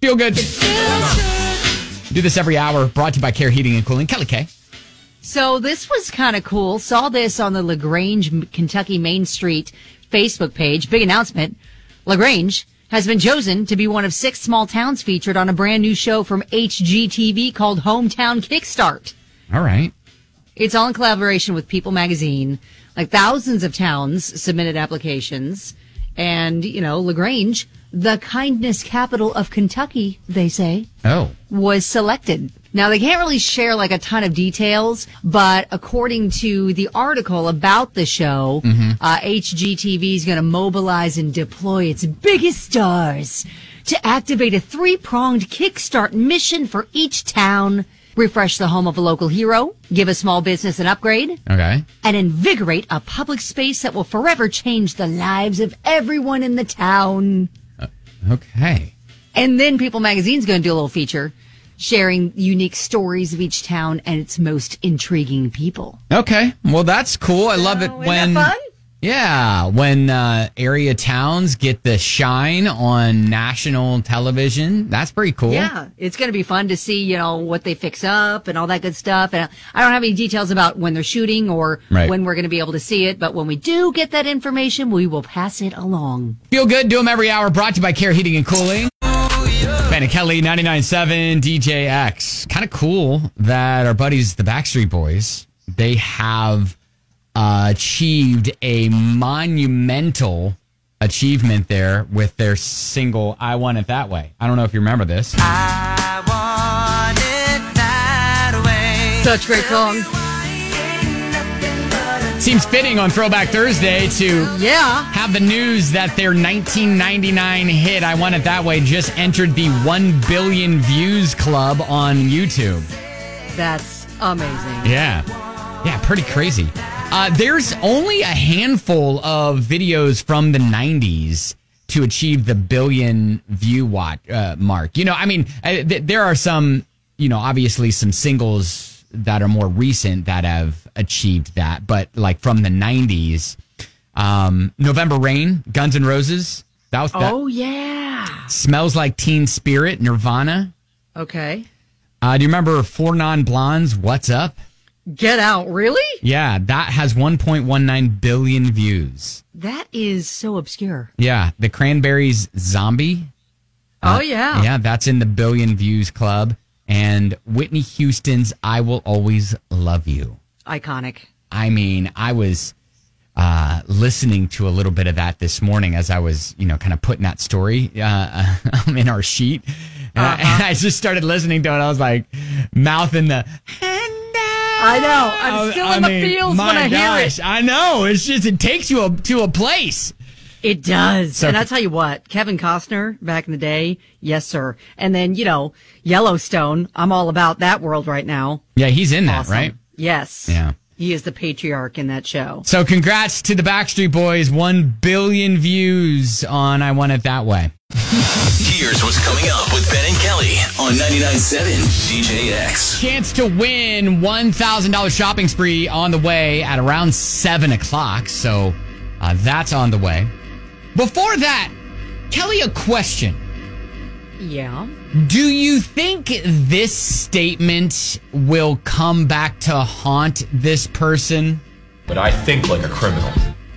Feel good. Do this every hour. Brought to you by Care Heating and Cooling. Kelly K. So this was kind of cool. Saw this on the LaGrange, Kentucky Main Street Facebook page. Big announcement. LaGrange has been chosen to be one of 6 small towns featured on a brand new show from HGTV called Hometown Kickstart. All right. It's all in collaboration with People Magazine. Like thousands of towns submitted applications. And, LaGrange, the kindness capital of Kentucky, they say, was selected. Now, they can't really share like a ton of details, but according to the article about the show, HGTV is going to mobilize and deploy its biggest stars to activate a 3-pronged kickstart mission for each town. Refresh the home of a local hero, give a small business an upgrade, and invigorate a public space that will forever change the lives of everyone in the town. Okay. And then People Magazine's going to do a little feature sharing unique stories of each town and its most intriguing people. Okay. Well, that's cool. I love it when... Isn't that fun? Yeah, when area towns get the shine on national television. That's pretty cool. Yeah, it's going to be fun to see, what they fix up and all that good stuff. And I don't have any details about when they're shooting or when we're going to be able to see it. But when we do get that information, we will pass it along. Feel good. Do them every hour. Brought to you by Care Heating and Cooling. Ben and Kelly, 99.7 DJX. Kind of cool that our buddies, the Backstreet Boys, they have... achieved a monumental achievement there with their single I Want It That Way. I don't know if you remember this. I want it that way. Such a great song. Seems fitting on Throwback Thursday to have the news that their 1999 hit I Want It That Way just entered the 1 billion views club on YouTube. That's amazing. Yeah, pretty crazy. There's only a handful of videos from the 90s to achieve the billion view mark. There are some, obviously some singles that are more recent that have achieved that. But like from the 90s, November Rain, Guns N' Roses. That was that. Oh, yeah. Smells Like Teen Spirit, Nirvana. Okay. Do you remember Four Non Blondes, What's Up? Get Out, really? Yeah, that has 1.19 billion views. That is so obscure. Yeah, the Cranberries' Zombie. Yeah. Yeah, that's in the billion views club. And Whitney Houston's I Will Always Love You. Iconic. I mean, I was listening to a little bit of that this morning as I was, kind of putting that story in our sheet. And I just started listening to it. I was like, mouthing the... I know. I'm still in the feels when I hear it. I know. It's just, it takes you to a place. It does. So, and I'll tell you what, Kevin Costner back in the day, yes, sir. And then, Yellowstone, I'm all about that world right now. Yeah, he's in that, right? Yes. Yeah. He is the patriarch in that show. So congrats to the Backstreet Boys. 1 billion views on I Want It That Way. Here's what's coming up with Ben and Kelly on 99.7 DJX. Chance to win $1,000 shopping spree on the way at around 7 o'clock. So that's on the way. Before that, Kelly, a question. Yeah. Do you think this statement will come back to haunt this person? But I think like a criminal.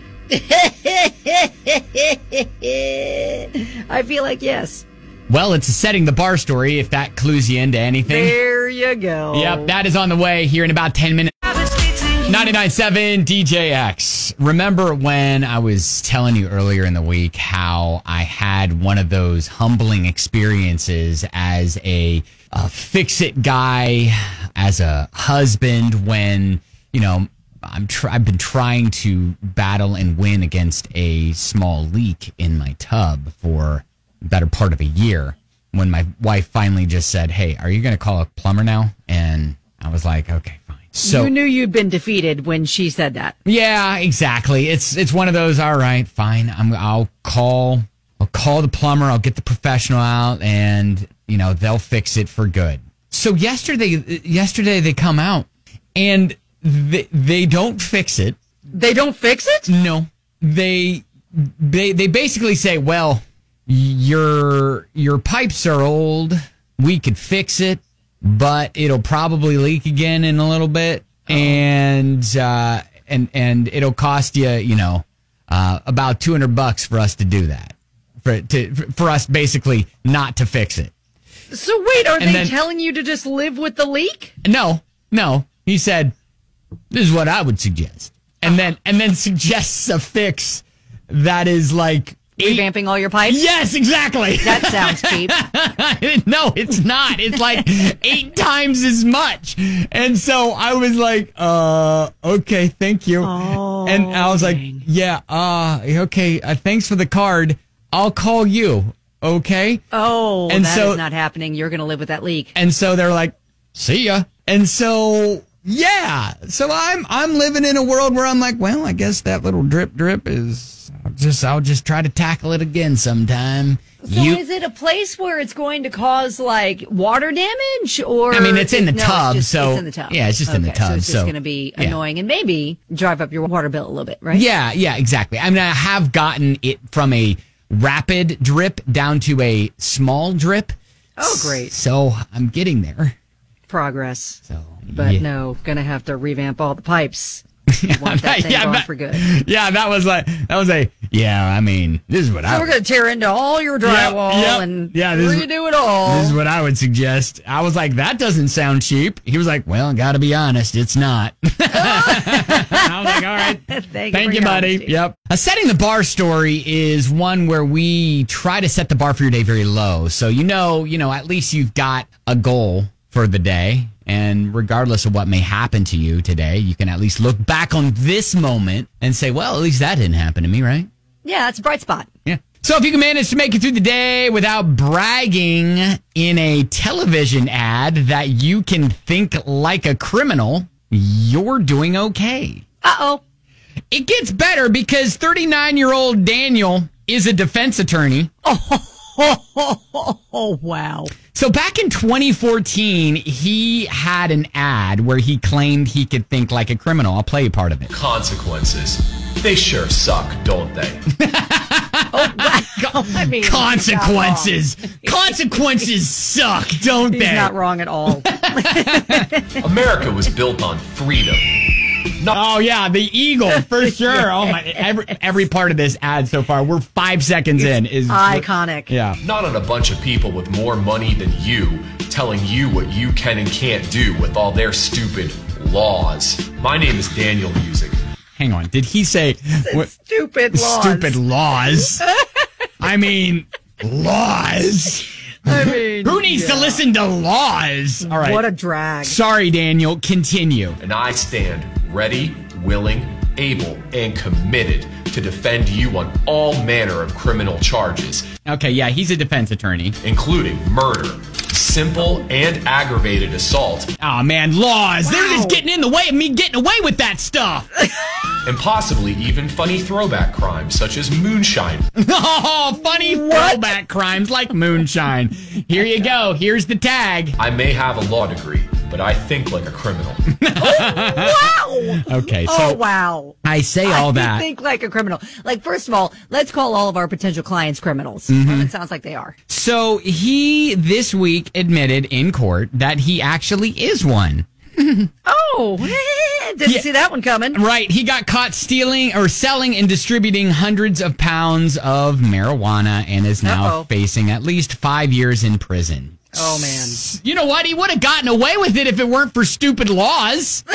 I feel like yes. Well, it's a setting the bar story if that clues you into anything. There you go. Yep, that is on the way here in about 10 minutes. 99.7 DJX. Remember when I was telling you earlier in the week how I had one of those humbling experiences as a fix-it guy, as a husband, when, I've been trying to battle and win against a small leak in my tub for the better part of a year, when my wife finally just said, "Hey, are you going to call a plumber now?" And I was like, okay, fine. So you knew you'd been defeated when she said that. Yeah, exactly. It's one of those, all right, fine. I'll call the plumber, I'll get the professional out, and they'll fix it for good. So yesterday they come out and they don't fix it. They don't fix it? No. They basically say, well, your pipes are old. We could fix it, but it'll probably leak again in a little bit, and it'll cost you, about $200 for us to do that, for us basically not to fix it. So wait, are they telling you to just live with the leak? No. He said, "This is what I would suggest," and then suggests a fix that is like revamping all your pipes. Yes, exactly. That sounds cheap. No, it's not. It's like 8 times as much. And so I was like, okay, thank you. Oh, and I was like, yeah, okay, thanks for the card. I'll call you, okay? Oh, and that is not happening. You're going to live with that leak. And so they're like, see ya. And so, yeah. So I'm living in a world where I'm like, well, I guess that little drip is... I'll just try to tackle it again sometime. So is it a place where it's going to cause like water damage, or? I mean, it's in the tub, it's so it's in the tub. Yeah, it's just in the tub. So it's just going to be annoying and maybe drive up your water bill a little bit, right? Yeah, exactly. I mean, I have gotten it from a rapid drip down to a small drip. Oh, great! So I'm getting there. Progress. So, but no, going to have to revamp all the pipes. You want that thing gone for good. Yeah, that was I mean, this is what we're going to tear into all your drywall and redo it all. This is what I would suggest. I was like, that doesn't sound cheap. He was like, well, got to be honest, it's not. I was like, all right. Thank you, buddy. Honesty. Yep. A setting the bar story is one where we try to set the bar for your day very low. So, at least you've got a goal for the day. And regardless of what may happen to you today, you can at least look back on this moment and say, well, at least that didn't happen to me, right? Yeah, it's a bright spot. Yeah. So if you can manage to make it through the day without bragging in a television ad that you can think like a criminal, you're doing okay. Uh-oh. It gets better because 39-year-old Daniel is a defense attorney. Oh, wow. So back in 2014, he had an ad where he claimed he could think like a criminal. I'll play you part of it. Consequences. They sure suck, don't they? I mean, consequences. Consequences suck, don't they? He's not wrong at all. America was built on freedom. Oh yeah, the eagle for sure. Oh my! Every part of this ad so far, we're 5 seconds in, is iconic. Yeah, not on a bunch of people with more money than you telling you what you can and can't do with all their stupid laws. My name is Daniel Music. Hang on, did he say stupid laws? Stupid laws. I mean, laws. Who needs to listen to laws? All right. What a drag. Sorry, Daniel. Continue. And I stand ready, willing, able, and committed to defend you on all manner of criminal charges. Okay, yeah, he's a defense attorney. Including murder, simple and aggravated assault. Oh, man, laws. Wow. They're just getting in the way of me getting away with that stuff. And possibly even funny throwback crimes such as moonshine. Oh, funny throwback crimes like moonshine. Here you go. Here's the tag. I may have a law degree, but I think like a criminal. Oh, wow. Okay, so oh, wow. I say all that. I think like a criminal. Like, first of all, let's call all of our potential clients criminals. Mm-hmm. Well, it sounds like they are. So he, this week, admitted in court that he actually is one. Oh, didn't see that one coming. Right. He got caught stealing or selling and distributing hundreds of pounds of marijuana and is now facing at least 5 years in prison. Oh, man. You know what? He would have gotten away with it if it weren't for stupid laws.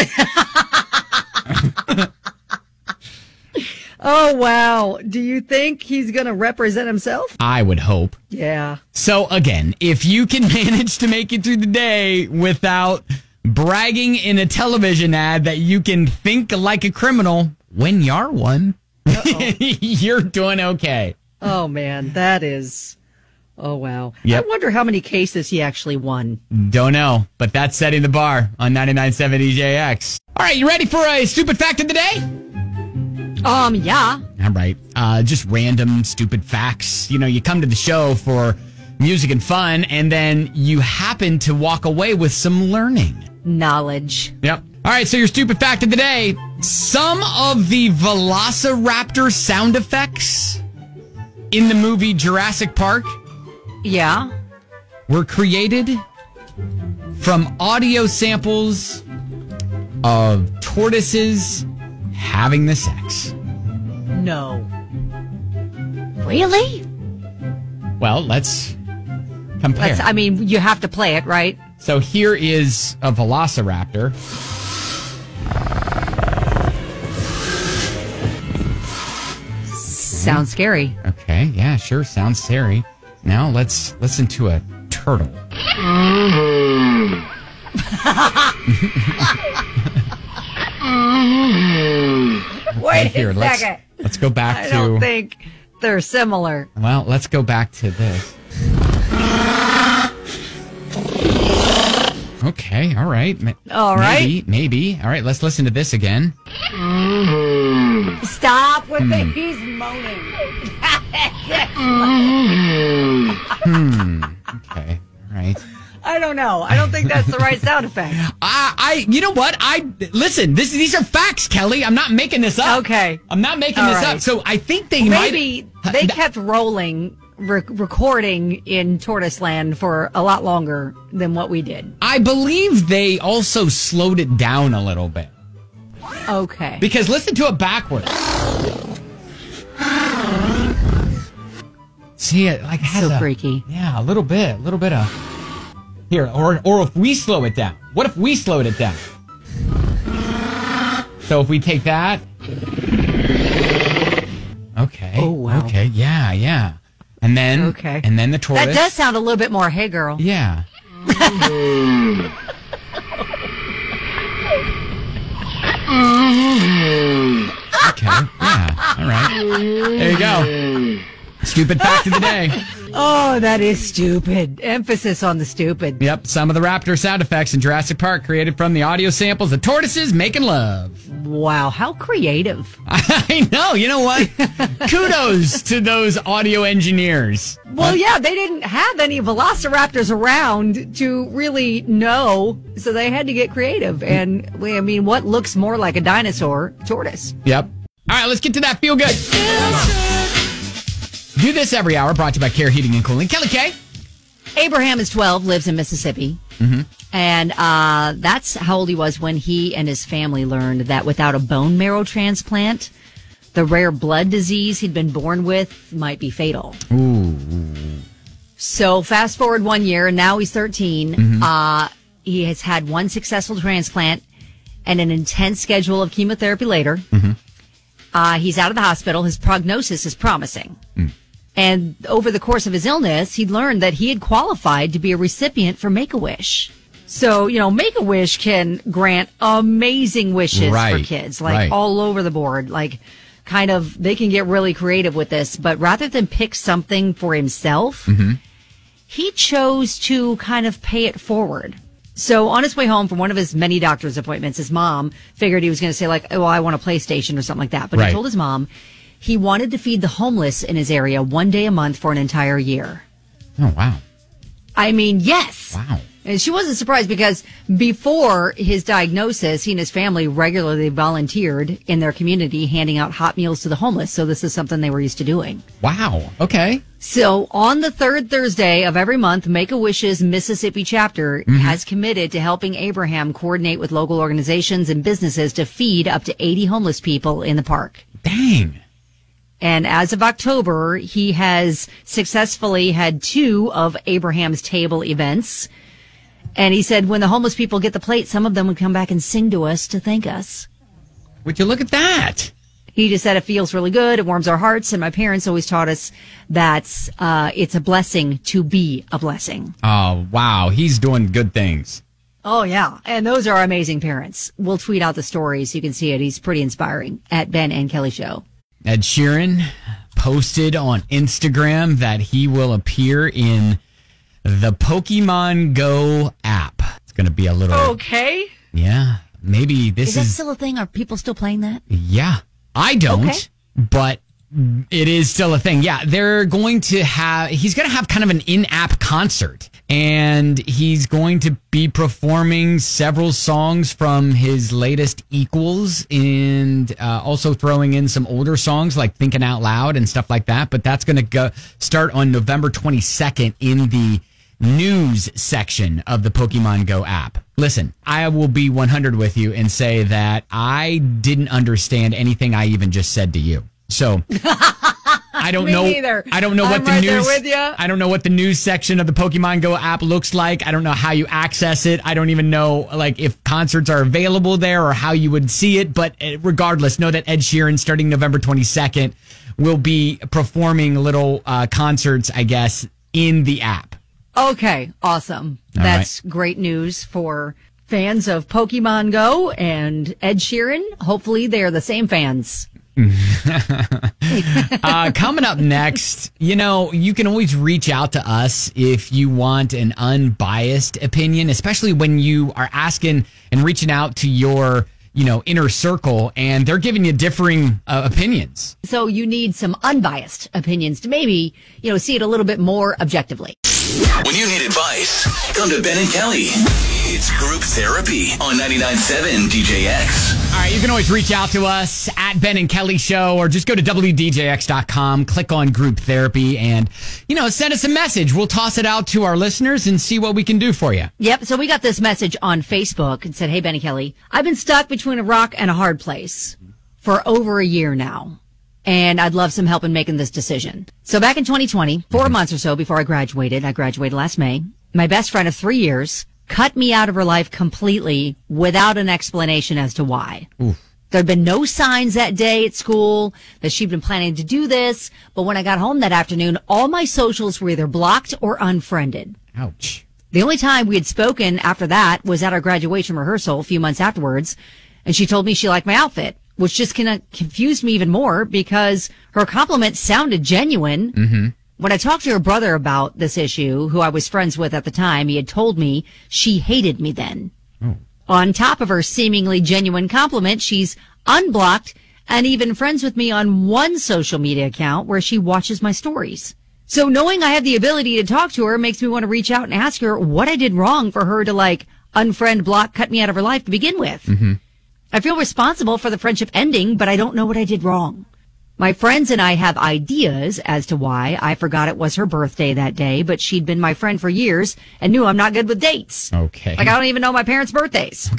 Oh, wow. Do you think he's going to represent himself? I would hope. Yeah. So, again, if you can manage to make it through the day without bragging in a television ad that you can think like a criminal when you're one, you're doing okay. Oh, man. That is... Oh, wow. Yep. I wonder how many cases he actually won. Don't know, but that's setting the bar on 99.7 DJX. All right, you ready for a stupid fact of the day? Yeah. All right. Just random stupid facts. You know, you come to the show for music and fun, and then you happen to walk away with some learning. Knowledge. Yep. All right, so your stupid fact of the day. Some of the Velociraptor sound effects in the movie Jurassic Park Yeah. were created from audio samples of tortoises having the sex. No. Really? Well, let's compare. I mean, you have to play it, right? So here is a velociraptor. Sounds scary. Okay, yeah, sure, sounds scary. Now let's listen to a turtle. Wait Here, a second. let's go back I to. don't think they're similar. Well, let's go back to this. Okay, all right. All right. Maybe. All right, let's listen to this again. Stop with it. He's moaning. Okay, all right. I don't know. I don't think that's the right sound effect. You know what? Listen. These are facts, Kelly. I'm not making this up. Okay. I'm not making All this right. up. So I think they Maybe they kept rolling, recording in Tortoise Land for a lot longer than what we did. I believe they also slowed it down a little bit. Okay. Because listen to it backwards. See, it like has So freaky. Yeah, a little bit of. Here, or if we slow it down. What if we slowed it down? So if we take that. Okay. Oh, wow. Okay. Yeah. And then. Okay. And then the tortoise. That does sound a little bit more, hey girl. Yeah. Okay. Yeah. All right. There you go. Stupid fact of the day. Oh, that is stupid. Emphasis on the stupid. Yep. Some of the raptor sound effects in Jurassic Park created from the audio samples of tortoises making love. Wow, how creative. I know. You know what? Kudos to those audio engineers. Well, yeah, they didn't have any velociraptors around to really know, so they had to get creative. And, I mean, what looks more like a dinosaur? Tortoise. Yep. All right, let's get to that feel good. Do this every hour, brought to you by Care Heating and Cooling. Kelly K. Abraham is 12, lives in Mississippi. Mm-hmm. And that's how old he was when he and his family learned that without a bone marrow transplant, the rare blood disease he'd been born with might be fatal. Ooh. So fast forward 1 year, and now he's 13. Mm-hmm. He has had one successful transplant and an intense schedule of chemotherapy later. Mm-hmm. He's out of the hospital. His prognosis is promising. And over the course of his illness, he learned that he had qualified to be a recipient for Make-A-Wish. So, Make-A-Wish can grant amazing wishes for kids, like all over the board. Like, kind of, they can get really creative with this. But rather than pick something for himself, he chose to kind of pay it forward. So on his way home from one of his many doctor's appointments, his mom figured he was going to say, like, oh, I want a PlayStation or something like that. But he told his mom he wanted to feed the homeless in his area one day a month for an entire year. Oh, wow. I mean, yes. Wow. And she wasn't surprised because before his diagnosis, he and his family regularly volunteered in their community, handing out hot meals to the homeless. So this is something they were used to doing. Wow. Okay. So on the third Thursday of every month, Make-A-Wish's Mississippi chapter has committed to helping Abraham coordinate with local organizations and businesses to feed up to 80 homeless people in the park. Dang. And as of October, he has successfully had 2 of Abraham's table events. And he said when the homeless people get the plate, some of them would come back and sing to us to thank us. Would you look at that? He just said it feels really good. It warms our hearts. And my parents always taught us that it's a blessing to be a blessing. Oh, wow. He's doing good things. Oh, yeah. And those are amazing parents. We'll tweet out the stories. You can see it. He's pretty inspiring at Ben and Kelly Show. Ed Sheeran posted on Instagram that he will appear in the Pokemon Go app. It's going to be a little... Okay. Yeah. Maybe this Is that still a thing? Are people still playing that? Yeah. I don't, but It is still a thing. Yeah, he's going to have kind of an in-app concert, and he's going to be performing several songs from his latest Equals, and also throwing in some older songs like Thinking Out Loud and stuff like that. But that's going to start on November 22nd in the news section of the Pokemon Go app. Listen, I will be 100 with you and say that I didn't understand anything I even just said to you. So I don't know. Neither. I don't know what the right news. there with ya. I don't know what the news section of the Pokemon Go app looks like. I don't know how you access it. I don't even know if concerts are available there or how you would see it. But regardless, know that Ed Sheeran, starting November 22nd, will be performing little concerts, I guess, in the app. Okay, awesome. That's great news for fans of Pokemon Go and Ed Sheeran. Hopefully they're the same fans. Coming up next, you can always reach out to us if you want an unbiased opinion, especially when you are asking and reaching out to your inner circle and they're giving you differing opinions. So you need some unbiased opinions to maybe, see it a little bit more objectively. When you need advice, come to Ben and Kelly. It's group therapy on 99.7 DJX. All right, you can always reach out to us at Ben and Kelly Show, or just go to WDJX.com, click on group therapy, and, send us a message. We'll toss it out to our listeners and see what we can do for you. Yep. So we got this message on Facebook and said, "Hey, Ben and Kelly, I've been stuck between a rock and a hard place for over a year now, and I'd love some help in making this decision." So back in 2020, 4 months or so before I graduated last May, my best friend of 3 years cut me out of her life completely without an explanation as to why. Oof. There'd been no signs that day at school that she'd been planning to do this, but when I got home that afternoon, all my socials were either blocked or unfriended. Ouch. The only time we had spoken after that was at our graduation rehearsal a few months afterwards, and she told me she liked my outfit, which just kind of confused me even more because her compliment sounded genuine. Mm-hmm. When I talked to her brother about this issue, who I was friends with at the time, he had told me she hated me then. Oh. On top of her seemingly genuine compliment, she's unblocked and even friends with me on one social media account where she watches my stories. So knowing I have the ability to talk to her makes me want to reach out and ask her what I did wrong for her to unfriend, block, cut me out of her life to begin with. Mm-hmm. I feel responsible for the friendship ending, but I don't know what I did wrong. My friends and I have ideas as to why. I forgot it was her birthday that day, but she'd been my friend for years and knew I'm not good with dates. Okay. I don't even know my parents' birthdays.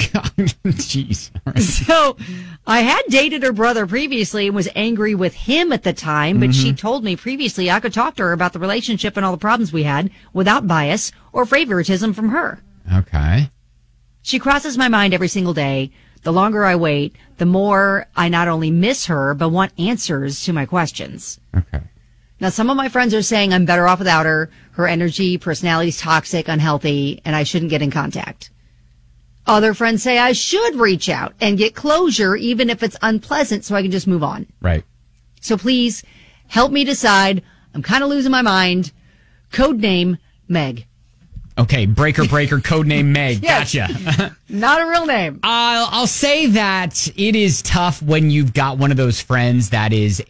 Jeez. All right. So I had dated her brother previously and was angry with him at the time, but she told me previously I could talk to her about the relationship and all the problems we had without bias or favoritism from her. Okay. She crosses my mind every single day. The longer I wait, the more I not only miss her, but want answers to my questions. Okay. Now, some of my friends are saying I'm better off without her. Her energy, personality's toxic, unhealthy, and I shouldn't get in contact. Other friends say I should reach out and get closure, even if it's unpleasant, so I can just move on. Right. So please help me decide. I'm kind of losing my mind. Codename Meg. Okay, breaker, codename Meg. Yes. Gotcha. Not a real name. I'll say that it is tough when you've got one of those friends that is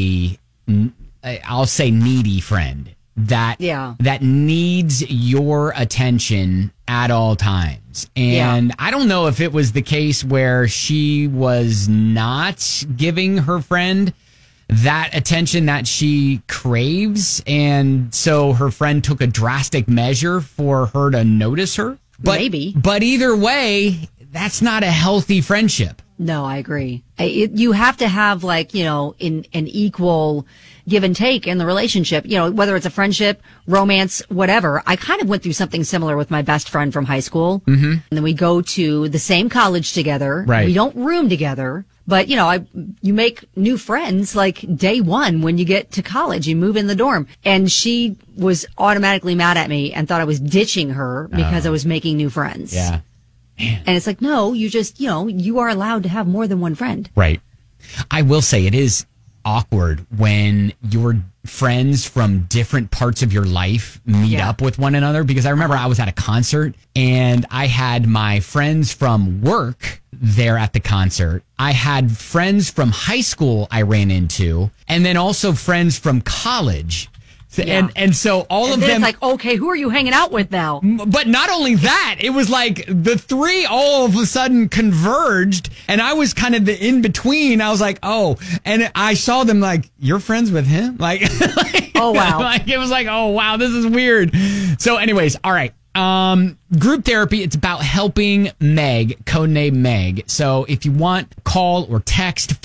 I'll say needy friend that needs your attention at all times. And I don't know if it was the case where she was not giving her friend that attention that she craves, and so her friend took a drastic measure for her to notice her. Maybe. But either way, that's not a healthy friendship. No, I agree. You have to have in an equal give and take in the relationship, whether it's a friendship, romance, whatever. I kind of went through something similar with my best friend from high school. Mm-hmm. And then we go to the same college together. Right. We don't room together. But, you make new friends day one when you get to college, you move in the dorm. And she was automatically mad at me and thought I was ditching her because I was making new friends. Yeah. Man. And it's no, you just, you are allowed to have more than one friend. Right. I will say it is awkward when your friends from different parts of your life meet up with one another, because I remember I was at a concert and I had my friends from work there at the concert. I had friends from high school I ran into, and then also friends from college. Yeah. And so all of then them. it's like, okay, who are you hanging out with now? But not only that, it was like the three all of a sudden converged, and I was kind of the in between. I was like, oh, and I saw them like, you're friends with him? Like, oh, wow. Like, it was like, oh, wow, this is weird. So anyways, all right. Group therapy, it's about helping Meg, codename Meg. So if you want, call or text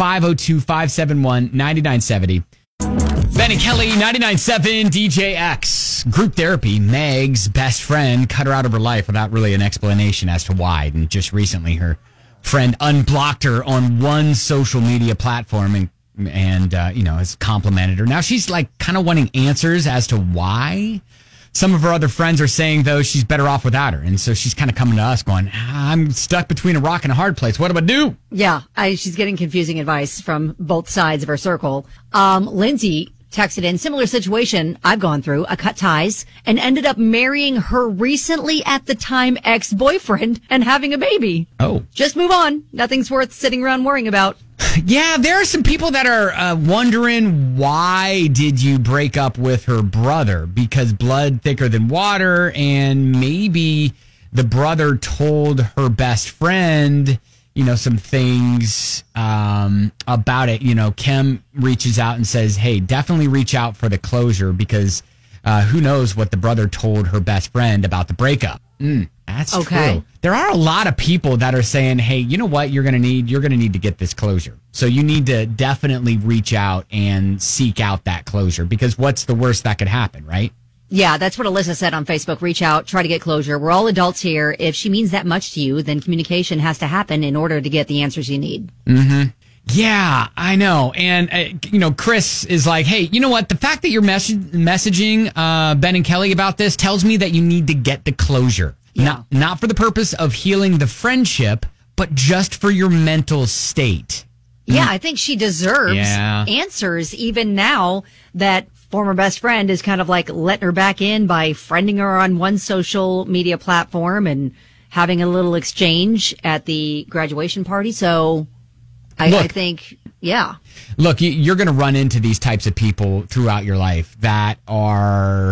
502-571-9970. Ben and Kelly, 99.7 DJX. Group therapy, Meg's best friend cut her out of her life without really an explanation as to why. And just recently her friend unblocked her on one social media platform and has complimented her. Now she's like kind of wanting answers as to why. Some of her other friends are saying, though, she's better off without her. And so she's kind of coming to us going, I'm stuck between a rock and a hard place. What do I do? Yeah, she's getting confusing advice from both sides of her circle. Lindsay texted in, similar situation I've gone through. I cut ties and ended up marrying her recently at the time ex-boyfriend and having a baby. Oh. Just move on. Nothing's worth sitting around worrying about. Yeah, there are some people that are wondering, why did you break up with her brother? Because blood thicker than water, and maybe the brother told her best friend, some things about it. Kim reaches out and says, hey, definitely reach out for the closure, because who knows what the brother told her best friend about the breakup. That's okay. True. There are a lot of people that are saying, hey, you know what you're going to need? You're going to need to get this closure. So you need to definitely reach out and seek out that closure, because what's the worst that could happen, right? Yeah, that's what Alyssa said on Facebook. Reach out, try to get closure. We're all adults here. If she means that much to you, then communication has to happen in order to get the answers you need. Mm-hmm. Yeah, I know. And, Chris is like, hey, you know what? The fact that you're messaging Ben and Kelly about this tells me that you need to get the closure. Yeah. Not for the purpose of healing the friendship, but just for your mental state. Yeah, I think she deserves answers even now that former best friend is kind of like letting her back in by friending her on one social media platform and having a little exchange at the graduation party. So I think, yeah. Look, you're going to run into these types of people throughout your life that are,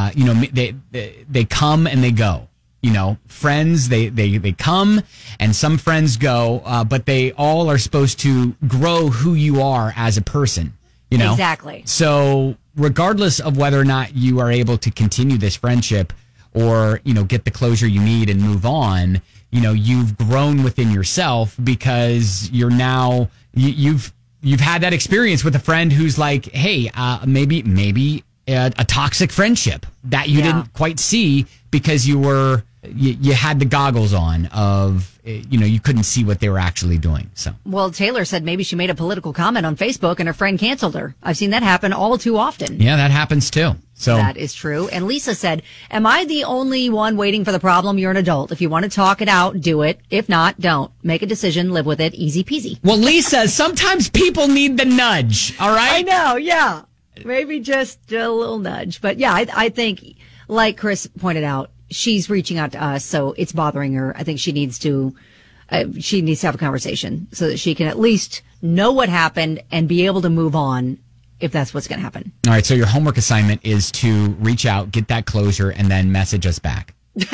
they come and they go. Friends, they come and some friends go, but they all are supposed to grow who you are as a person, Exactly. So regardless of whether or not you are able to continue this friendship or, get the closure you need and move on, you've grown within yourself, because you're now, you've had that experience with a friend who's like, hey, maybe a toxic friendship that you didn't quite see because you had the goggles on of, you couldn't see what they were actually doing. So, well, Taylor said maybe she made a political comment on Facebook and her friend canceled her. I've seen that happen all too often. Yeah, that happens too. So that is true. And Lisa said, am I the only one waiting for the problem? You're an adult. If you want to talk it out, do it. If not, don't. Make a decision, live with it. Easy peasy. Well, Lisa, sometimes people need the nudge. All right. I know. Yeah. Maybe just a little nudge. But yeah, I think, like Chris pointed out, she's reaching out to us, so it's bothering her. I think she needs to have a conversation so that she can at least know what happened and be able to move on if that's what's going to happen. All right. So your homework assignment is to reach out, get that closure, and then message us back.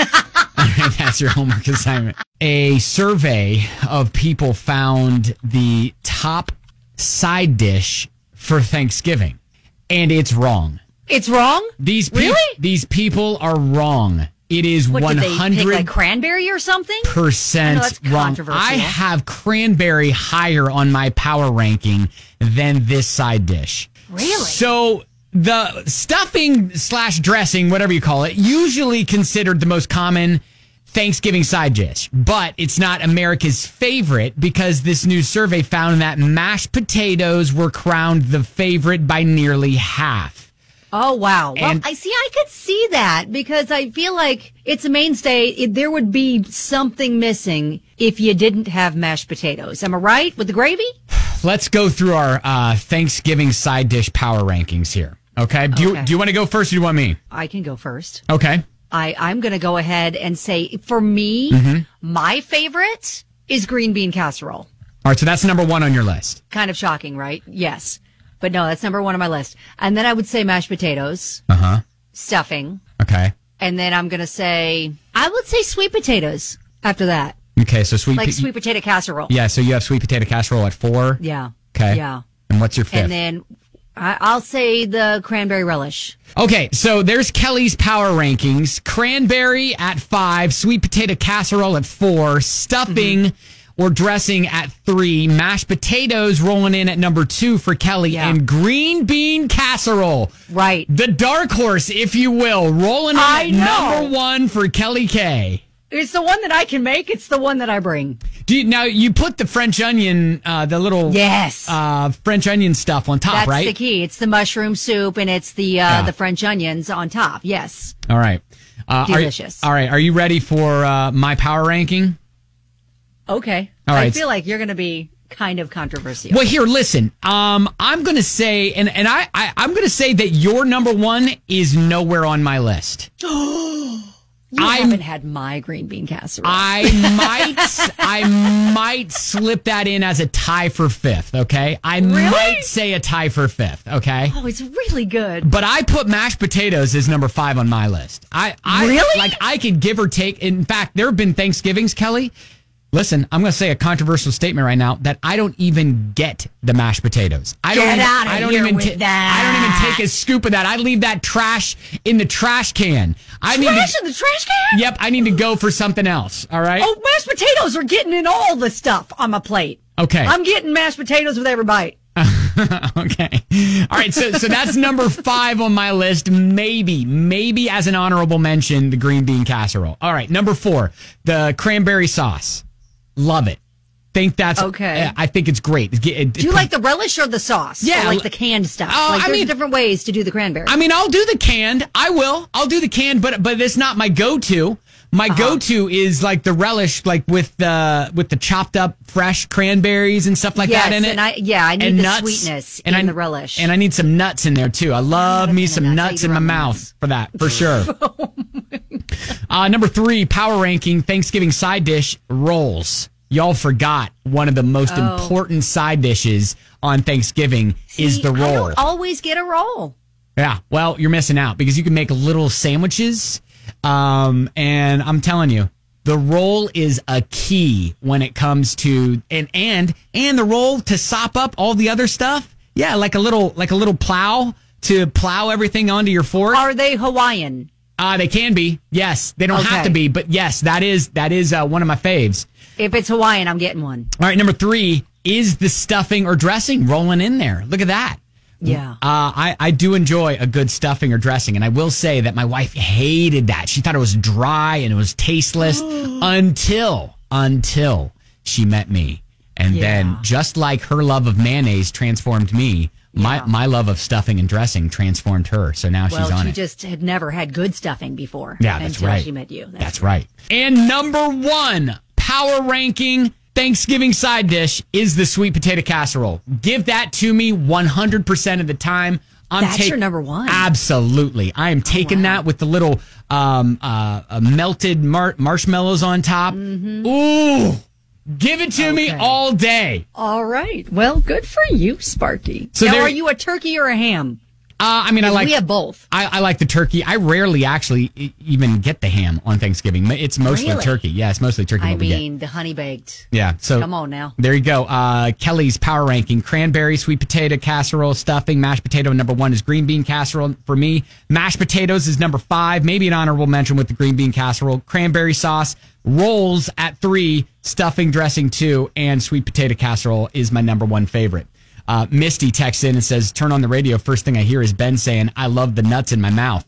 That's your homework assignment. A survey of people found the top side dish for Thanksgiving, and it's wrong. It's wrong? These people are wrong. It is 100% did they pick like cranberry or something? That's wrong. I have cranberry higher on my power ranking than this side dish. Really? So the stuffing / dressing, whatever you call it, usually considered the most common Thanksgiving side dish, but it's not America's favorite, because this new survey found that mashed potatoes were crowned the favorite by nearly half. Oh, wow. Well, And- I could see that, because I feel like it's a mainstay. There would be something missing if you didn't have mashed potatoes. Am I right with the gravy? Let's go through our Thanksgiving side dish power rankings here. Okay. Do you want to go first, or do you want me? I can go first. Okay. I'm going to go ahead and say, for me, my favorite is green bean casserole. All right, so that's number 1 on your list. Kind of shocking, right? Yes. But no, that's number 1 on my list. And then I would say mashed potatoes, stuffing. Okay. And then I would say sweet potatoes after that. Okay, so sweet potato casserole. Yeah, so you have sweet potato casserole at 4. Yeah. Okay. Yeah. And what's your 5th? And then I'll say the cranberry relish. Okay, so there's Kelly's power rankings. Cranberry at 5, sweet potato casserole at 4, stuffing or dressing at 3, mashed potatoes rolling in at number 2 for Kelly, and green bean casserole. Right. The dark horse, if you will, rolling in at number 1 for Kelly K. It's the one that I can make. It's the one that I bring. Now, you put the French onion, the little French onion stuff on top, right? That's the key. It's the mushroom soup, and it's the French onions on top. Yes. All right. Delicious. All right. Are you ready for my power ranking? Okay. All right. I feel like you're going to be kind of controversial. Well, here, listen. I'm going to say, and I'm going to say that your number 1 is nowhere on my list. I haven't had my green bean casserole. I might slip that in as a tie for 5th, okay? I might say a tie for 5th, okay? Oh, it's really good. But I put mashed potatoes as number 5 on my list. Really? Like, I could give or take. In fact, there have been Thanksgivings, Kelly. Listen, I'm going to say a controversial statement right now that I don't even get the mashed potatoes. I don't even take a scoop of that. I leave that trash in the trash can. In the trash can? Yep, I need to go for something else, all right? Oh, mashed potatoes are getting in all the stuff on my plate. Okay. I'm getting mashed potatoes with every bite. Okay. All right, so that's number 5 on my list. Maybe as an honorable mention, the green bean casserole. All right, number 4, the cranberry sauce. Love it. Think that's okay. I think it's great. Do you like the relish or the sauce? Yeah, or like the canned stuff. There's different ways to do the cranberry. I mean, I'll do the canned. I will. I'll do the canned, but it's not my go-to. My go-to is like the relish, like with the chopped up fresh cranberries and stuff like that in it. I need the sweetness in the relish, and I need some nuts in there too. I love me some nuts in my mouth for that, for sure. Number 3, power ranking, Thanksgiving side dish, rolls. Y'all forgot one of the most important side dishes on Thanksgiving is the roll. I don't always get a roll. Yeah, well, you're missing out because you can make little sandwiches. And I'm telling you, the roll is a key when it comes to and the roll to sop up all the other stuff. Yeah, like a little plow to plow everything onto your fork. Are they Hawaiian? They can be. Yes, they don't have to be, but yes, that is one of my faves. If it's Hawaiian, I'm getting one. All right, number 3 is the stuffing or dressing rolling in there. Look at that. Yeah. I do enjoy a good stuffing or dressing, and I will say that my wife hated that. She thought it was dry and it was tasteless until she met me. And then, just like her love of mayonnaise transformed me, my love of stuffing and dressing transformed her. So now she's on it. Well, she just had never had good stuffing before. Yeah, that's right. Until she met you. That's right. And number 1, power ranking Thanksgiving side dish is the sweet potato casserole. Give that to me 100% of the time. That's your number 1. Absolutely. I am taking that with the little melted marshmallows on top. Mm-hmm. Ooh, give it to me all day. All right. Well, good for you, Sparky. So now, are you a turkey or a ham? I mean, we have both. I like the turkey. I rarely actually even get the ham on Thanksgiving. It's mostly turkey. Yeah, it's mostly turkey. I mean, the honey baked. Yeah. So come on now. There you go. Kelly's power ranking: cranberry, sweet potato casserole, stuffing, mashed potato. Number 1 is green bean casserole for me. Mashed potatoes is number 5. Maybe an honorable mention with the green bean casserole. Cranberry sauce, rolls at 3, stuffing, dressing 2, and sweet potato casserole is my number 1 favorite. Misty texts in and says, turn on the radio. First thing I hear is Ben saying, I love the nuts in my mouth.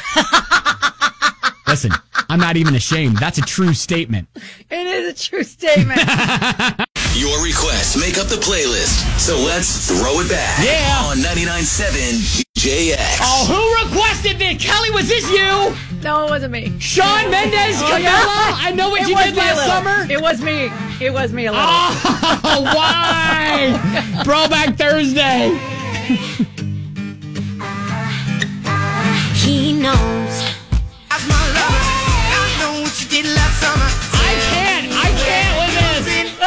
Listen, I'm not even ashamed. That's a true statement. It is a true statement. Your requests make up the playlist. So let's throw it back. Yeah. On 99.7 DJX. Oh, who requested this? Kelly, was this you? No, it wasn't me. Shawn Mendes, Camilla? I know what you did last summer. It was me. It was me a little. Oh, why? Throwback Thursday. He knows. As my lover, I know what you did last summer. I can't with this.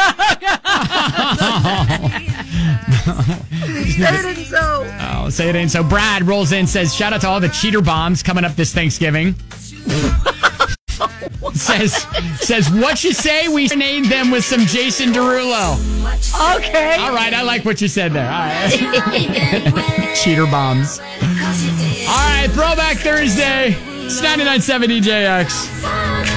Say it ain't so. Oh, say it ain't so. Brad rolls in, says, shout out to all the cheater bombs coming up this Thanksgiving. says, what you say? We name them with some Jason Derulo. Okay. All right, I like what you said there. All right. Cheater bombs. All right, Throwback Thursday. It's 99.7 DJX.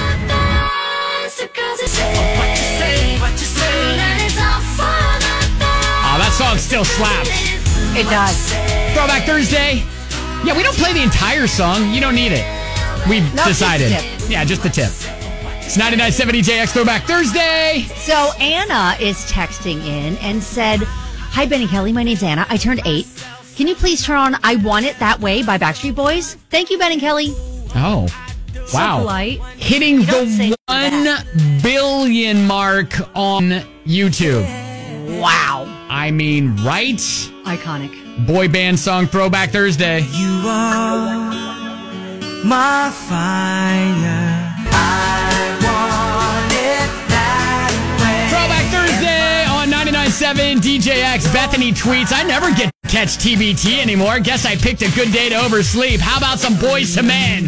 Oh, that song still slaps. It does. Throwback Thursday. Yeah, we don't play the entire song. You don't need it. We've decided. Just the tip. Yeah, just the tip. It's 99.7 DJX Throwback Thursday. So Anna is texting in and said, hi, Ben and Kelly. My name's Anna. I turned 8. Can you please turn on I Want It That Way by Backstreet Boys? Thank you, Ben and Kelly. Oh, wow. So polite. Hitting don't say the 1 that. billion mark on YouTube. Wow. I mean, right? Iconic. Boy band song Throwback Thursday. You are my fire. I want it that way. Throwback Thursday on 99.7 DJX. Bethany tweets, I never get to catch TBT anymore. Guess I picked a good day to oversleep. How about some Boys to Men?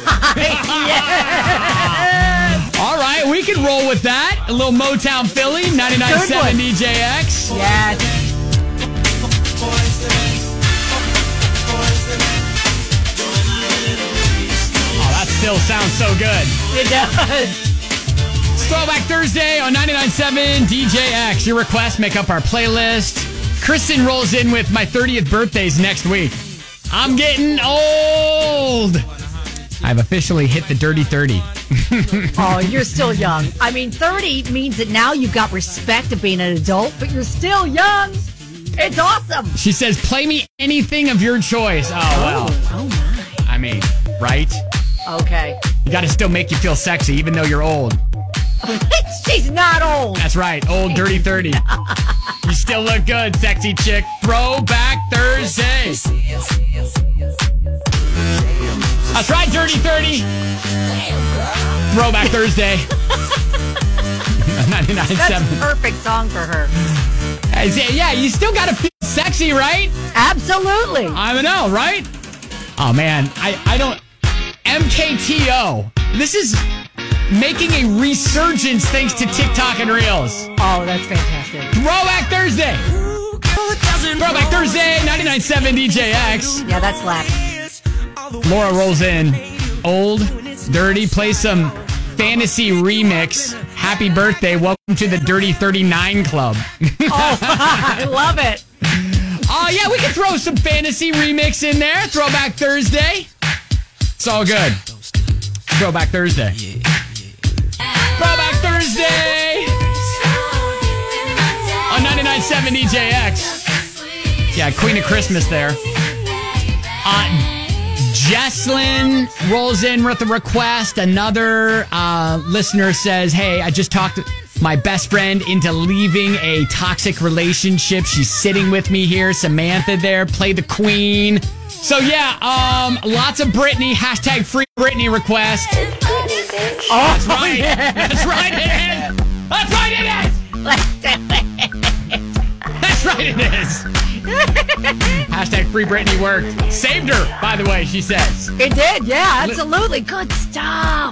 All right, we can roll with that. A little Motown Philly, 99.7 DJX. Yes. Oh, that still sounds so good. It does. Throwback Thursday on 99.7 DJX. Your requests make up our playlist. Kristen rolls in with my 30th birthday's next week. I'm getting old. I've officially hit the dirty 30. Oh, you're still young. I mean, 30 means that now you've got respect of being an adult, but you're still young. It's awesome. She says, play me anything of your choice. Oh, well. Oh, my. I mean, right? Okay. You got to still make you feel sexy, even though you're old. She's not old. That's right. Old, dirty 30. You still look good, sexy chick. Throwback Thursday. That's right, dirty 30. Throwback Thursday. 99.7. That's a perfect song for her. Yeah, you still got to feel sexy, right? Absolutely. I know, right? Oh, man. I don't... MKTO. This is making a resurgence thanks to TikTok and Reels. Oh, that's fantastic. Throwback Thursday. Throwback Thursday, 99.7 DJX. Yeah, that slaps. Laura rolls in. Old, dirty, play some fantasy remix. Happy birthday. Welcome to the Dirty 39 Club. Oh, I love it. Oh, yeah, we can throw some fantasy remix in there. Throwback Thursday. It's all good. Throwback Thursday. Throwback Thursday on 99.7 DJX. Yeah, Queen of Christmas there. Jesslyn rolls in with a request. Another listener says, hey, I just talked my best friend into leaving a toxic relationship. She's sitting with me here. Samantha there. Play the Queen. So, yeah, lots of Britney. Hashtag free Britney request. Oh, that's right. Yeah. That's right, it is. That's right, it is. Let's do it. That's right, it is. Hashtag free Britney worked. Saved her, by the way, she says. It did, yeah, absolutely. Good stuff.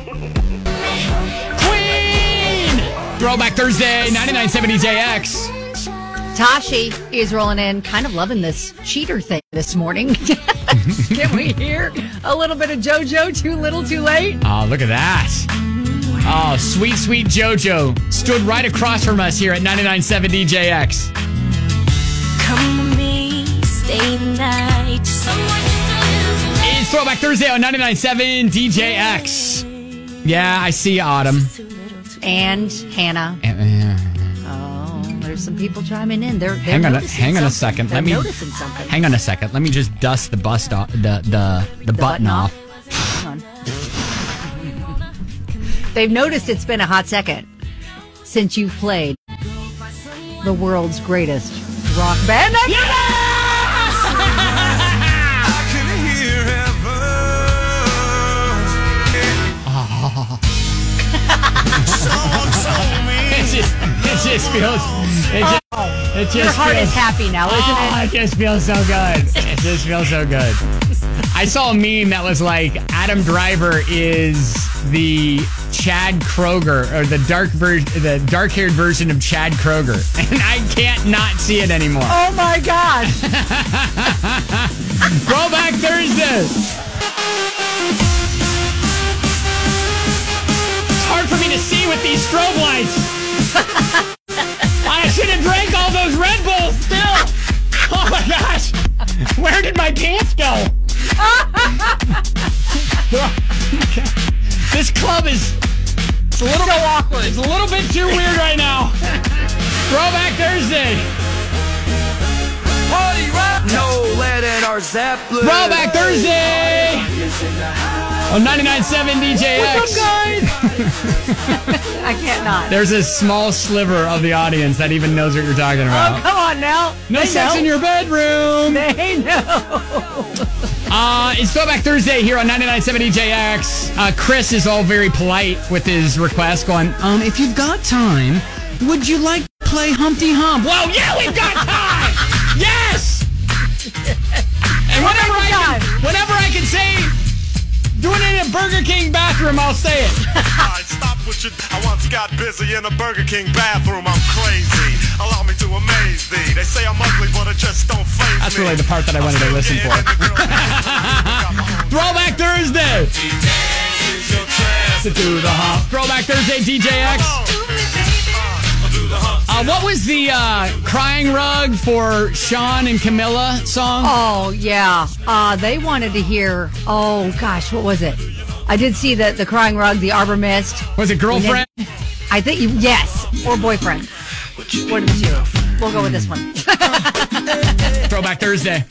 Queen! Throwback Thursday, 99.7 DJX. Tashi is rolling in, kind of loving this cheater thing this morning. Can we hear a little bit of JoJo, Too Little, Too Late? Oh, look at that. Oh, sweet, sweet JoJo stood right across from us here at 99.7 DJX. Come with me, stay the night. It's Throwback Thursday on 99.7 DJX. Yeah, I see Autumn. And Hannah. Oh, there's some people chiming in. They're Hang on a noticing second. They're Let me noticing something. Hang on a second. Let me just dust the the button off. Hang on. They've noticed it's been a hot second since you've played the world's greatest rock band. It's just feels. It just Your heart feels, is happy now, isn't it? it just feels so good. It just feels so good. I saw a meme that was like Adam Driver is the Chad Kroger or the dark-haired version of Chad Kroger, and I can't not see it anymore. Oh my God! Throwback Thursday. It's hard for me to see with these strobe lights. I should have drank all those Red Bulls still. Oh my gosh. Where did my pants go? This club is it's a little bit awkward. It's a little bit too weird right now. Throwback Thursday. Party rock. No lead in our Zeppelin. Throwback Thursday. On 99.7 DJX. What's up, guys? I can't not. There's a small sliver of the audience that even knows what you're talking Oh, about. come on now. No They sex know. in your bedroom. They know. It's Throwback Thursday here on 99.7 DJX. Chris is all very polite with his request, going, if you've got time, would you like to play Humpty Hump? Well, yeah, we've got time! Yes! And whenever I can say, doing it in a Burger King bathroom, I'll say it. Alright, stop what you. I once got busy in a Burger King bathroom. I'm crazy. Allow me to amaze thee. They say I'm ugly, but it just don't faze me. That's really the part that I wanted to listen for. Throwback Thursday. Do the hump. Throwback Thursday, DJX. What was the crying rug for Sean and Camilla song? Oh, yeah. They wanted to hear, oh, gosh, what was it? I did see the crying rug, the Arbor Mist. Was it Girlfriend? I think, yes, or Boyfriend. One of the two. We'll go with this one. Throwback Thursday.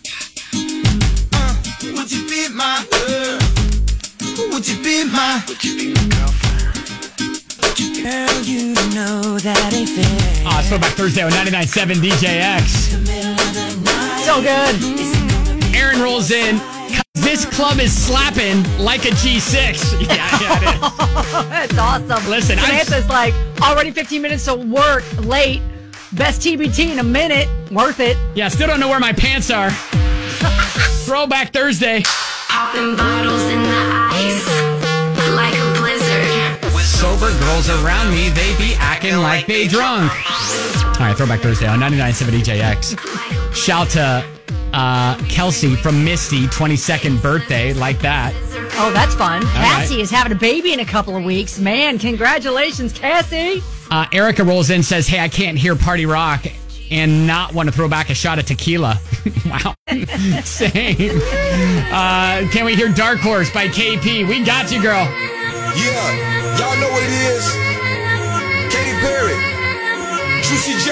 Would you be my girl? Would you be my girlfriend? Girl, you know that ain't fair. It's Throwback Thursday on 99.7 DJX. So good. Aaron rolls in. This club is slapping like a G6. Yeah, it is. That's awesome. Listen, Samantha's like, already 15 minutes to work, late. Best TBT in a minute. Worth it. Yeah, still don't know where my pants are. Throwback Thursday. Popping bottles in the ice like a blizzard. Sober girls around me, they be acting like they drunk. All right, Throwback Thursday on 99.7 DJX. Shout to Kelsey from Misty, 22nd birthday, like that. Oh, that's fun. Cassie right. is having a baby in a couple of weeks. Man, congratulations, Cassie. Erica rolls in, says, hey, I can't hear Party Rock and not want to throw back a shot of tequila. Wow. Same. Can we hear Dark Horse by KP? We got you, girl. Yeah, y'all know what it is. Katy Perry, Juicy J.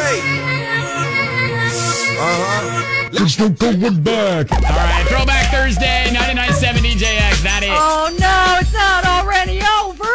Let's go back. All right, Throwback Thursday, 99.7 DJX. That is. Oh, no, it's not already over.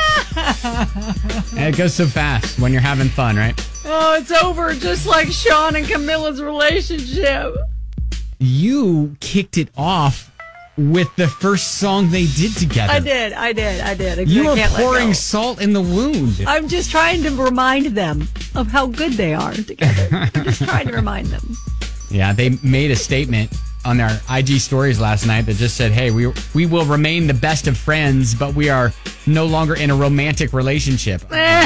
No. It goes so fast when you're having fun, right? Oh, it's over just like Sean and Camilla's relationship. You kicked it off with the first song they did together. I did. You I were can't let pouring go. salt in the wound. I'm just trying to remind them of how good they are together. I'm just trying to remind them. Yeah, they made a statement on their IG stories last night that just said, hey, we will remain the best of friends, but we are no longer in a romantic relationship.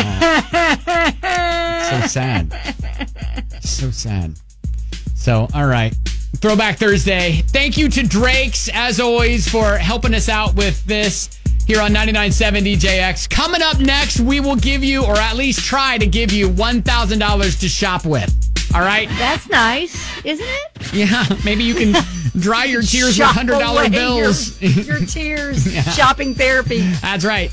So sad. So sad. So, all right. Throwback Thursday. Thank you to Drake's, as always, for helping us out with this here on 99.7 DJX. Coming up next, we will give you, or at least try to give you, $1,000 to shop with. All right? That's nice, isn't it? Yeah, maybe you can dry your tears with Shop $100 away bills. Your tears. Yeah. Shopping therapy. That's right.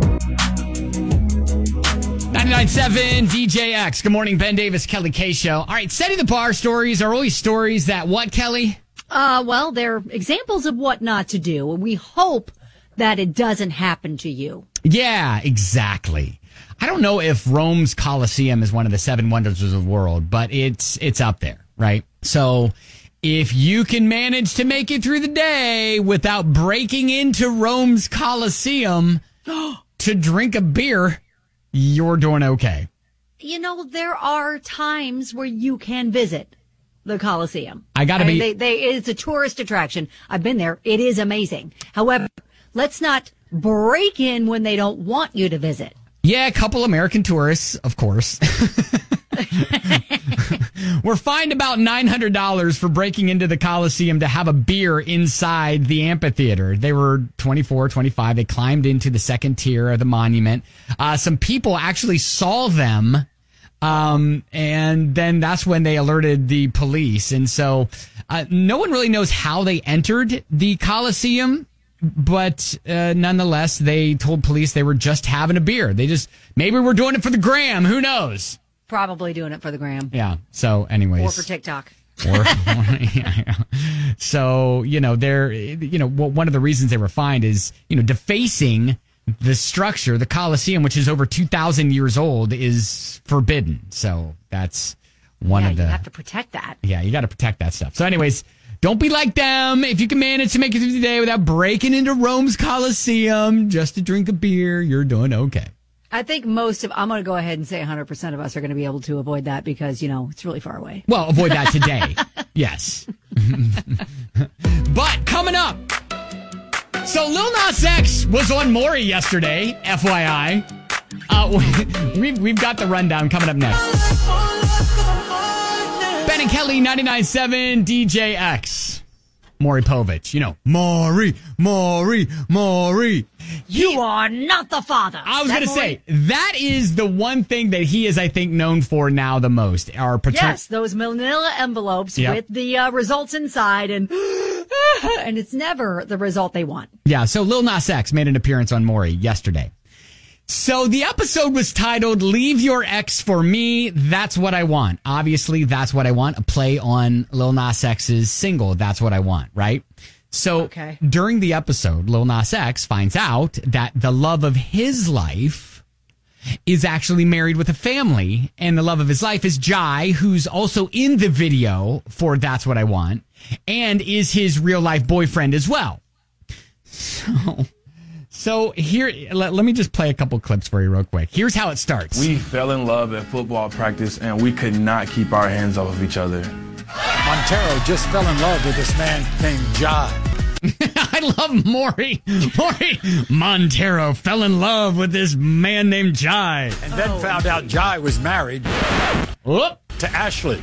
99.7 DJX. Good morning, Ben Davis, Kelly K Show. All right, setting the bar stories are always stories that what, Kelly? Well, they're examples of what not to do. We hope that it doesn't happen to you. Yeah, exactly. I don't know if Rome's Colosseum is one of the seven wonders of the world, but it's up there, right? So if you can manage to make it through the day without breaking into Rome's Colosseum to drink a beer, you're doing okay. there are times where you can visit the Coliseum. It's a tourist attraction. I've been there. It is amazing. However, let's not break in when they don't want you to visit. Yeah, a couple American tourists, of course. Were fined about $900 for breaking into the Coliseum to have a beer inside the amphitheater. They were 24, 25. They climbed into the second tier of the monument. Some people actually saw them. And then that's when they alerted the police. And so, no one really knows how they entered the Coliseum, but, nonetheless, they told police they were just having a beer. Maybe we're doing it for the gram. Who knows? Probably doing it for the gram. Yeah. So anyways. Or for TikTok. Yeah. So, one of the reasons they were fined is, defacing the structure, the Coliseum, which is over 2,000 years old, is forbidden. So that's one of the... you have to protect that. Yeah, you got to protect that stuff. So anyways, don't be like them. If you can manage to make it through the day without breaking into Rome's Coliseum just to drink a beer, you're doing okay. I think I'm going to go ahead and say 100% of us are going to be able to avoid that because, it's really far away. Well, avoid that today. Yes. But coming up, so Lil Nas X was on Maury yesterday, FYI. We've got the rundown coming up next. Ben and Kelly, 99.7 DJX. Maury Povich. Maury. You are not the father. I was going to say, that is the one thing that he is, I think, known for now the most. Yes, those manila envelopes with the results inside, and it's never the result they want. Yeah, so Lil Nas X made an appearance on Maury yesterday. So the episode was titled, Leave Your Ex for Me, That's What I Want. Obviously, That's What I Want, a play on Lil Nas X's single, That's What I Want, right? So during the episode, Lil Nas X finds out that the love of his life is actually married with a family, and the love of his life is Jai, who's also in the video for That's What I Want, and is his real-life boyfriend as well. So here, let me just play a couple clips for you real quick. Here's how it starts. We fell in love at football practice, and we could not keep our hands off of each other. Montero just fell in love with this man named Jai. I love Maury. Montero fell in love with this man named Jai. And then found out Jai was married to Ashley.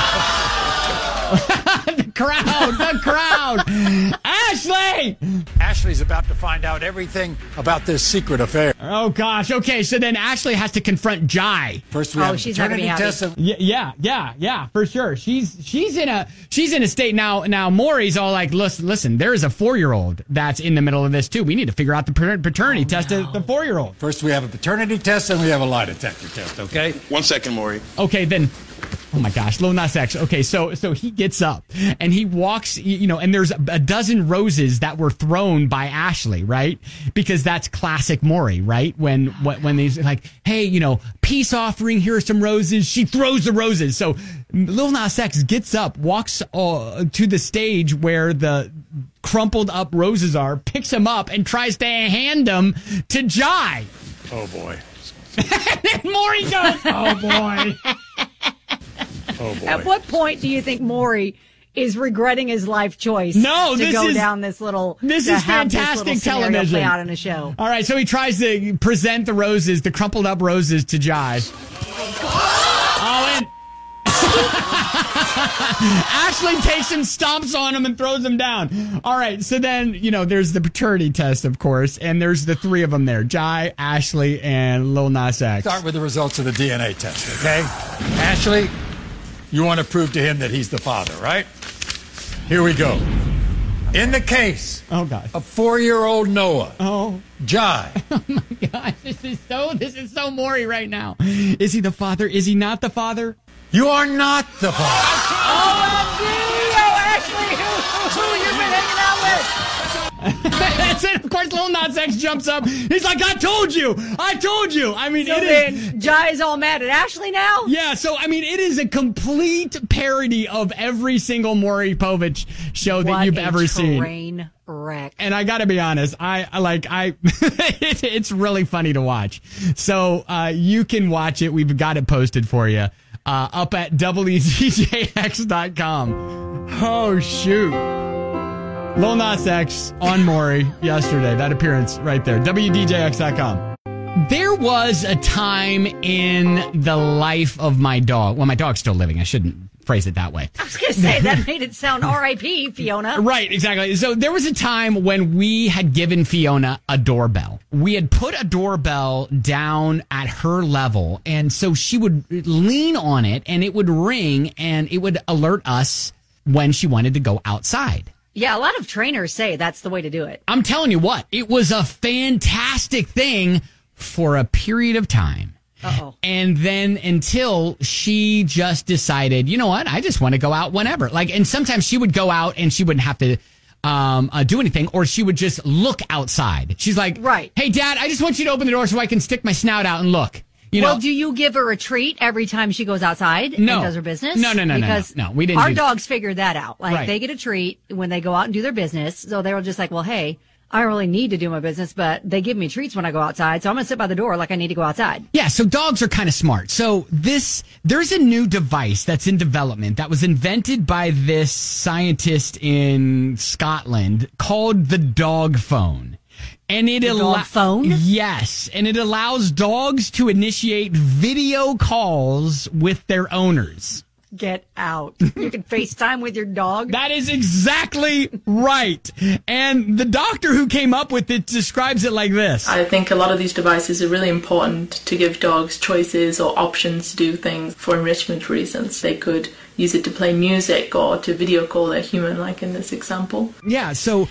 The crowd. Ashley! Ashley's about to find out everything about this secret affair. Oh, gosh. Okay, so then Ashley has to confront Jai. First, we have she's not gonna be happy. Yeah, for sure. She's in a state now. Now Maury's all like, listen, there is a 4-year-old that's in the middle of this too. We need to figure out the paternity test of the 4-year-old. First, we have a paternity test, and we have a lie detector test. Okay. 1 second, Maury. Okay, then. Oh my gosh, Lil Nas X. Okay, so he gets up and he walks, and there's a dozen roses that were thrown by Ashley, right? Because that's classic Maury, right? When he's like, hey, peace offering, here are some roses. She throws the roses. So Lil Nas X gets up, walks to the stage where the crumpled up roses are, picks them up and tries to hand them to Jai. Oh boy. And then Maury goes, oh boy. Oh boy. At what point do you think Maury is regretting his life choice to go down this little... This is fantastic television. Play out in a show. All right, so he tries to present the roses, the crumpled up roses to Jai. And Ashley takes him, stomps on him, and throws him down. All right, so then, there's the paternity test, of course, and there's the 3 of them there, Jai, Ashley, and Lil Nas X. Start with the results of the DNA test, okay? Ashley, you want to prove to him that he's the father, right? Here we go. In the case of 4-year-old Noah, Jai. Oh my gosh, this is so Maury right now. Is he the father? Is he not the father? You are not the father. OMG! Oh, Ashley, who you been hanging out with? Yes, and of course, Lil Nas X jumps up. He's like, I told you. I mean, So then Jai's all mad at Ashley now? Yeah, so, I mean, it is a complete parody of every single Maury Povich show that you've ever seen. Train wreck. And I gotta be honest, it's really funny to watch. So, you can watch it. We've got it posted for you, up at WDJX.com. Oh, shoot. Lil Nas X on Maury yesterday. That appearance right there. WDJX.com. There was a time in the life of my dog. Well, my dog's still living. I shouldn't phrase it that way. I was going to say, that made it sound R.I.P., Fiona. Right, exactly. So there was a time when we had given Fiona a doorbell. We had put a doorbell down at her level, and so she would lean on it, and it would ring, and it would alert us when she wanted to go outside. Yeah, a lot of trainers say that's the way to do it. I'm telling you what, it was a fantastic thing for a period of time. Uh-oh. And then until she just decided, you know what, I just want to go out whenever. And sometimes she would go out and she wouldn't have to do anything, or she would just look outside. She's like, right. Hey, Dad, I just want you to open the door so I can stick my snout out and look. Well, do you give her a treat every time she goes outside and does her business? No, because we didn't. Our dogs figured that out. Right. They get a treat when they go out and do their business. So they were just like, well, hey, I don't really need to do my business, but they give me treats when I go outside. So I'm going to sit by the door like I need to go outside. Yeah, so dogs are kind of smart. So there's a new device that's in development that was invented by this scientist in Scotland called the dog phone. And dog phone? Yes, and it allows dogs to initiate video calls with their owners. Get out. You can FaceTime with your dog. That is exactly right. And the doctor who came up with it describes it like this. I think a lot of these devices are really important to give dogs choices or options to do things for enrichment reasons. They could use it to play music or to video call their human, like in this example. Yeah, so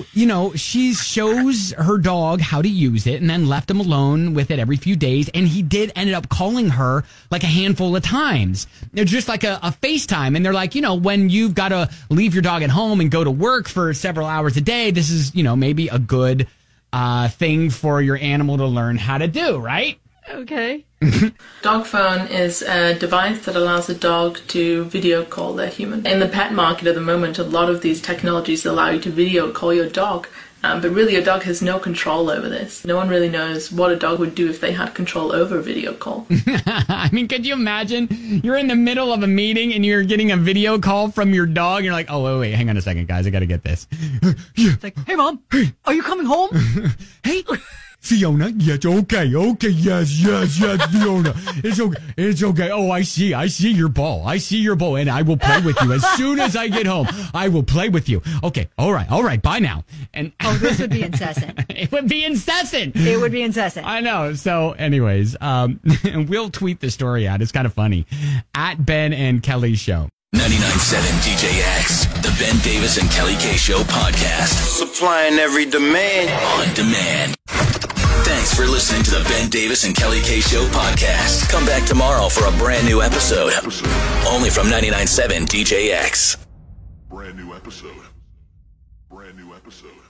she shows her dog how to use it and then left him alone with it every few days. And he ended up calling her like a handful of times. They're just like a FaceTime. And they're like, when you've got to leave your dog at home and go to work for several hours a day, this is, maybe a good thing for your animal to learn how to do, right? Okay. Dog phone is a device that allows a dog to video call their human. In the pet market at the moment, a lot of these technologies allow you to video call your dog, but really your dog has no control over this. No one really knows what a dog would do if they had control over a video call. I mean, could you imagine? You're in the middle of a meeting and you're getting a video call from your dog and you're like, oh, wait, hang on a second, guys, I gotta get this. It's like, hey, Mom, are you coming home? Hey, Fiona, yes, okay, yes, Fiona, it's okay. Oh, I see your ball, and I will play with you as soon as I get home. I will play with you. Okay, all right, bye now. And this would be incessant. It would be incessant. It would be incessant. I know. So, anyways, we'll tweet the story out. It's kind of funny at Ben and Kelly Show. 99.7 DJX, the Ben Davis and Kelly K Show podcast. Supplying every demand. On demand. Thanks for listening to the Ben Davis and Kelly K Show podcast. Come back tomorrow for a brand new episode. Only from 99.7 DJX. Brand new episode.